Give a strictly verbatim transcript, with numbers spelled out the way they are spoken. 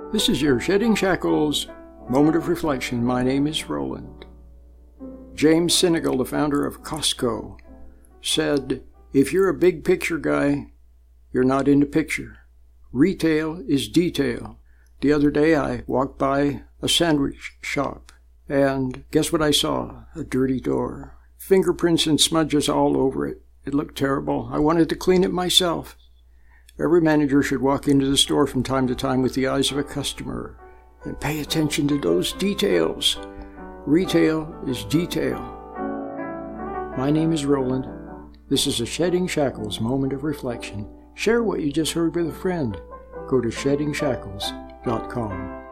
This is your Shedding Shackles moment of reflection. My name is Roland. James Sinegal, the founder of Costco, said, "If you're a big picture guy, you're not into picture. Retail is detail." The other day I walked by a sandwich shop, and guess what I saw? A dirty door. Fingerprints and smudges all over it. It looked terrible. I wanted to clean it myself. Every manager should walk into the store from time to time with the eyes of a customer and pay attention to those details. Retail is detail. My name is Roland. This is a Shedding Shackles moment of reflection. Share what you just heard with a friend. Go to shedding shackles dot com.